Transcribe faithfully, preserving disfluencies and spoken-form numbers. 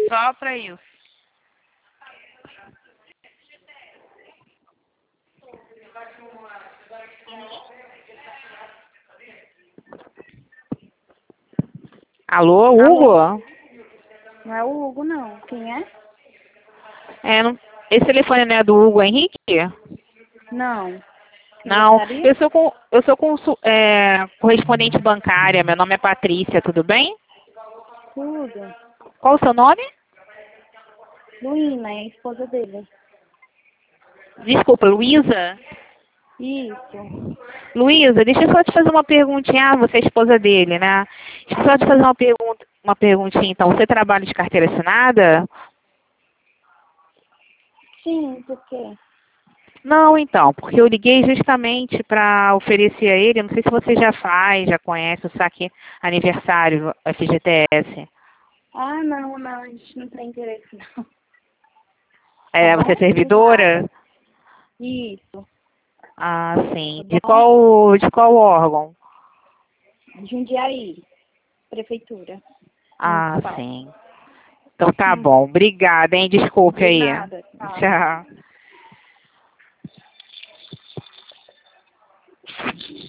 Só para isso. Alô, Hugo? Alô? Não é o Hugo, não. Quem é? É, não... Esse telefone não é do Hugo Henrique? Não. Quem Não, gostaria? eu sou com, eu sou consu- é, correspondente bancária. Meu nome é Patrícia, tudo bem? Tudo. Qual o seu nome? Luína, é a esposa dele. Desculpa, Luísa? Isso. Luísa, deixa eu só te fazer uma perguntinha. Ah, você é esposa dele, né? Deixa eu só te fazer uma pergunta, uma perguntinha, então. Você trabalha de carteira assinada? Sim, por quê? Não, então, porque eu liguei justamente para oferecer a ele, não sei se você já faz, já conhece o saque aniversário F G T S. Ah, não, não, a gente não tem interesse, não. Tá É, você é bom? Obrigada. servidora? Isso. Ah, sim. Tá De bom? qual, de qual órgão? Jundiaí, prefeitura Ah, municipal. sim. Então tá Hum, bom. Obrigada, hein? Desculpe de aí. nada, tchau. Tchau.